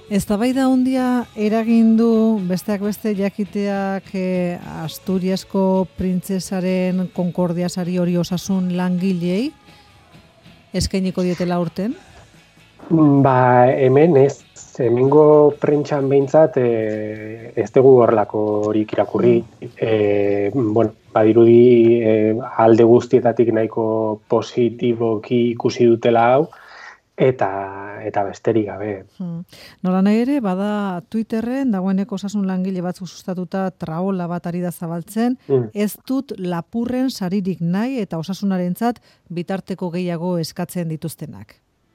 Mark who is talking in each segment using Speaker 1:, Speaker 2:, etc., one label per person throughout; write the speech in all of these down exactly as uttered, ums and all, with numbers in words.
Speaker 1: Eztabaida handia eragin du besteak beste jakiteak eh, Asturiasko printzesaren Konkordia sari hori osasun langilei eskainiko dietela urten?
Speaker 2: Ba, hemen ez, hemengo prentxan behintzat e, ez dugu horrelako horik irakurri. E, bueno, badirudi e, alde guztietatik nahiko positiboki ikusi dutela hau, eta eta besterik gabe.
Speaker 1: Hmm. Nola nahi ere, bada Twitterren dagoeneko osasun langile batzuk sustatuta traola bat ari da zabaltzen,
Speaker 2: Hmm.
Speaker 1: ez dut lapurren saririk nahi eta osasunarentzat bitarteko gehiago eskatzen dituztenak.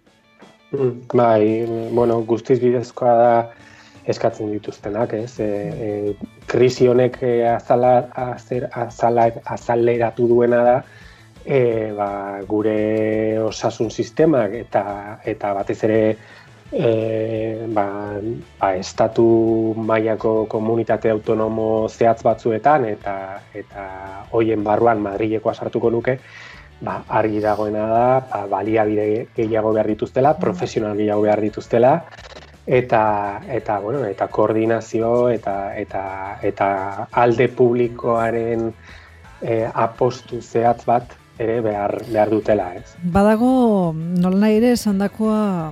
Speaker 2: Bai, bueno, guztiz bidezkoa da eskatzen dituztenak, ez? E, e, krisi honek azala, azer, azala, azaleratu duena da, e, ba, gure osasun sistemak eta eta batez ere e, ba, ba, estatu mailako komunitate autonomo zehatz batzuetan eta eta hoien barruan Madrilekoa sartuko nuke, ba, argi dagoena da, ba, baliabide gehiago behar dituztela, profesional gehiago behar dituztela, eta eta bueno, eta koordinazio eta eta eta alde publikoaren e, apostu zehatz bat ere behar behar dutela, ez.
Speaker 1: Badago nolanahi ere esandakoa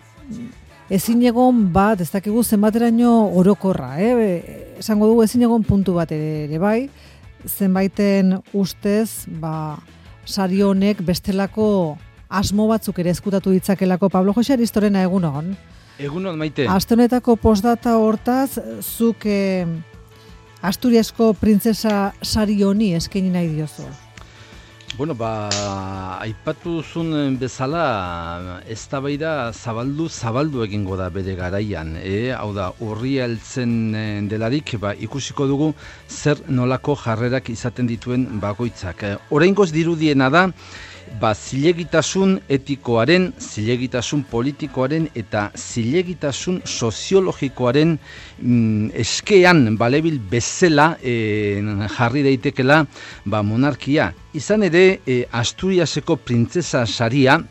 Speaker 1: ezin egon bat, ez dakigu zenbateraino orokorra, eh? Esango dugu ezin egon puntu bat ere, ere bai, zenbaiten ustez, ba, sari honek bestelako asmo batzuk ere ezkutatu ditzakelako. Pablo Jose Aristorena, egunon.
Speaker 3: Egunon, Maite.
Speaker 1: Aste honetako postdata hortaz, zuk eh, Asturiasko printzesa sari honi eskaini nahi diozu.
Speaker 3: Bueno, ba, aipatu duzun bezala, eztabaida zabaldu, zabaldu egingo da bere garaian. E? Hau da, urria heltzen delarik, ba, ikusiko dugu zer nolako jarrerak izaten dituen bakoitzak. E, oraingoz dirudiena da, ba, zilegitasun etikoaren, zilegitasun politikoaren eta zilegitasun soziologikoaren mm, eskean balebil bezala e, jarri daitekela ba, monarkia. Izan ere, e, Asturiaseko printzesa saria,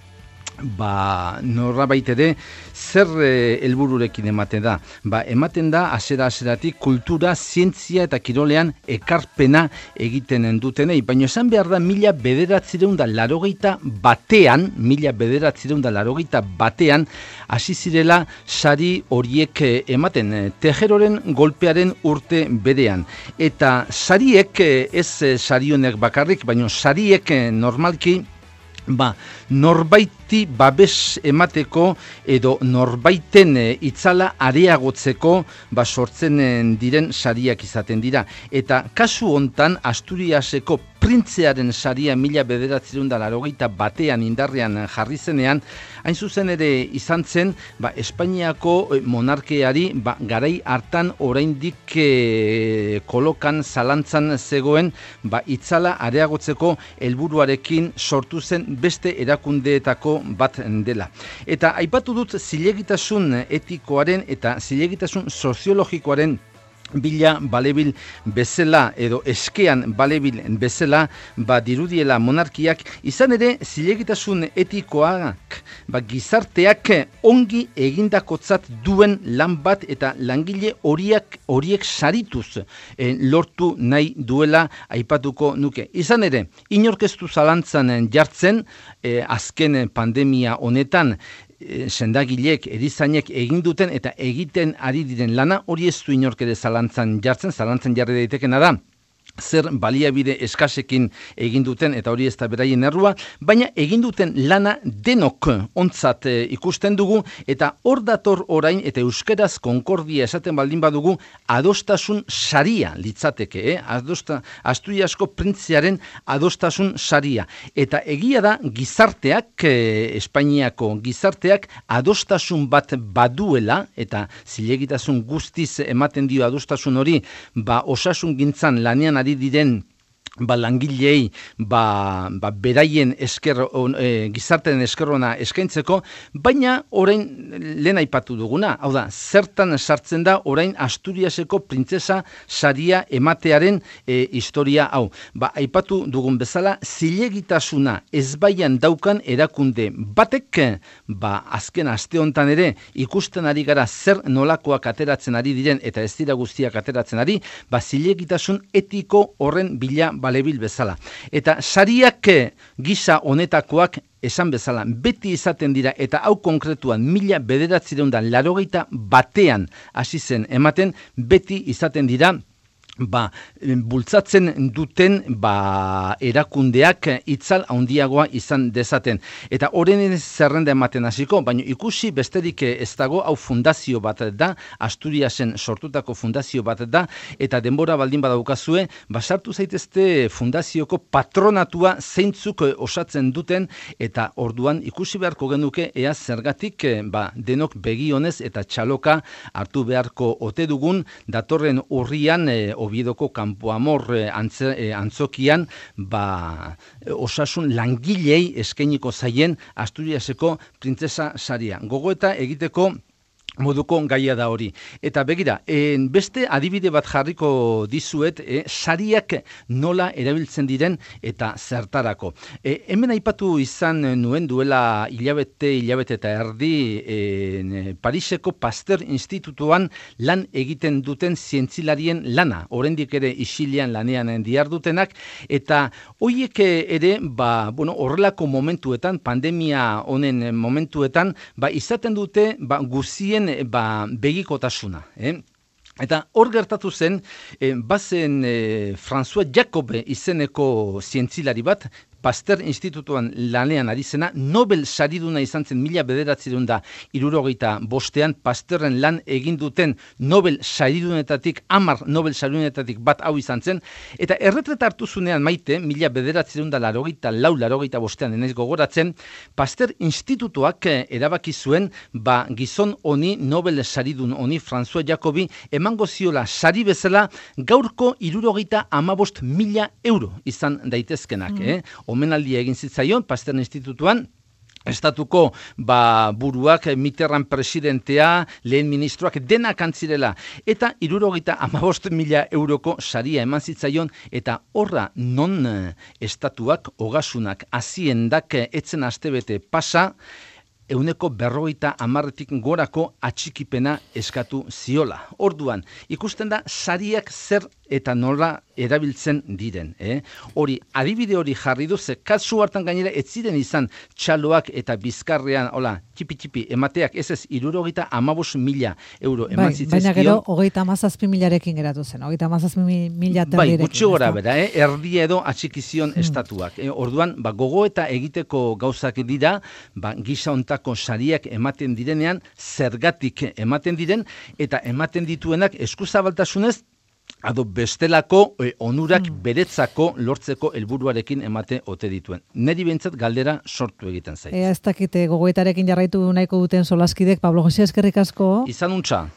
Speaker 3: ba, norrabait ere, zer helbururekin ematen da? Ba, ematen da, hasiera-hasieratik kultura, zientzia eta kirolean ekarpena egiten dutenei. Baina esan behar da, mila bederatzireun da larogeita batean, mila bederatzireun da larogeita batean, hasi zirela sari horiek ematen, Tejeroren golpearen urte berean. Eta sariek, ez sari honek bakarrik, baina sariek normalki, ba, norbaiti babes emateko edo norbaiten e, itzala areagotzeko ba, sortzen diren sariak izaten dira. Eta kasu hontan Asturiaseko printzearen saria mila bederatzireun da larogeita batean indarrean jarri zenean, hain zuzen ere izan zen, ba, Espainiako monarkiari ba, garai hartan oraindik e, kolokan zalantzan zegoen ba, itzala areagotzeko helburuarekin sortu zen beste erakundeetako bat dela. Eta aipatu dut zilegitasun etikoaren eta zilegitasun soziologikoaren bila balebil bezala edo eskean balebil bezala ba dirudiela monarkiak, izan ere zilegitasun etikoak ba, gizarteak ongi egindakotzat duen lan bat eta langile horiek horiek sarituz eh, lortu nahi duela aipatuko nuke. Izan ere, inorkeztu zalantzan jartzen eh, azken pandemia honetan sendagilek, erizainek egin duten eta egiten ari diren lana, hori ez du inork ere zalantzan jartzen, zalantzan jarri daitekena da, zer baliabide eskasekin egin duten, eta hori ez da beraien errua, baina egin duten lana denok ontzat e, ikusten dugu, eta hor dator orain, eta euskeraz konkordia esaten baldin badugu, adostasun saria litzateke, eh? Adosta, Asturiasko printziaren adostasun saria. Eta egia da gizarteak, e, Espainiako gizarteak, adostasun bat baduela, eta zilegitasun guztiz ematen dio adostasun hori, ba osasun gintzan lanean ari diren ba, langilei ba, ba, beraien esker, on, e, gizarteen eskerrona eskaintzeko, baina orain lehen aipatu duguna, hau da, zertan sartzen da orain Asturiaseko printzesa saria ematearen e, historia hau. Ba, aipatu dugun bezala, zilegitasuna ezbaian daukan erakunde batek, ba, azken aste hontan ere ikusten ari gara zer nolakoak ateratzen ari diren eta ez dira guztiak ateratzen ari, ba, zilegitasun etiko horren bila balebil bezala. Eta sariak gisa honetakoak esan bezala, beti izaten dira, eta hau konkretuan mila bederatzireun da larogeita batean hasi zen ematen, beti izaten dira, ba, bultzatzen duten ba, erakundeak itzal handiagoa izan dezaten. Eta horren zerrenda ematen hasiko, baina ikusi besterik ez dago, hau fundazio bat da, Asturiasen sortutako fundazio bat da, eta denbora baldin badaukazue, basartu zaitezte fundazioko patronatua zeintzuk osatzen duten, eta orduan ikusi beharko genuke ea zergatik ba, denok begionez eta txaloka hartu beharko ote dugun, datorren urrian e, Oviedoko Campo Amor antze, antzokian ba, osasun langilei eskainiko zaien Asturiaseko printzesa saria. Gogoeta egiteko moduko gaia da hori. Eta begira, en beste adibide bat jarriko dizuet, e, sariak nola erabiltzen diren eta zertarako. E, hemen aipatu izan nuen duela hilabete, hilabete eta erdi e, Pariseko Pasteur Institutuan lan egiten duten zientzilarien lana, oraindik ere isilean lanean dihardutenak, eta hoiek ere, ba, bueno, horrelako momentuetan, pandemia honen momentuetan, ba, izaten dute ba, guzien ba, begikotasuna. Eh? Eta hor gertatu zen, eh, bazen eh, François Jacob izeneko zientzilari bat, Pasteur Institutuan lanean ari zena, Nobel sariduna izan zen mila bederatziehun da hirurogeita bostean, Pasteurren lan egin duten Nobel saridunetatik, hamar Nobel saridunetatik bat hau izan zen, eta erretreta hartu zunean Maite, mila bederatziehun da larogeita lau, larogeita bostean enaiz gogoratzen, Pasteur Institutuak erabaki zuen, ba gizon honi, Nobel saridun honi, François Jacobi, emango ziola sari bezala, gaurko hirurogeita hamabost mila euro izan daitezkenak, mm. eh? Omenaldia egin zitzaion, Pasteur Institutuan, estatuko ba, buruak, Mitterrand presidentea, lehen ministroak, denak antzirela. Eta hirurogeita hamabost mila euroko saria eman zitzaion, eta horra non estatuak, ogasunak, haziendak etzen astebete pasa, euneko berrogeita hamarretik gorako atxikipena eskatu ziola. Orduan, ikusten da sariak zer eta nola erabiltzen diren. Eh? Hori, adibide hori jarri du, ze kasu hartan gainera ez ziren izan txaloak eta bizkarrean, hola, txipi-txipi emateak, ez ez, hirurogeita hamabost mila euro eman zitzezkion.
Speaker 1: Baina gero, hogeita hamazazpi milarekin geratu zen, hogeita hamazazpi mila
Speaker 3: Bai, gutxi gora bera, eh? erdia edo atxikizion hmm. estatuak. Eh? Orduan, ba, gogo eta egiteko gauzak dira, ba, gisa ontako sariak ematen direnean, zergatik ematen diren, eta ematen dituenak eskuzabaltasunez, ado bestelako e, onurak mm. beretzako lortzeko helburuarekin emate ote dituen. Neri behintzat galdera sortu egiten zait.
Speaker 1: Ea ez dakite gogoetarekin jarraitu nahiko duten solaskidek, Pablo Jose, eskerrik asko.
Speaker 3: Izan untxa.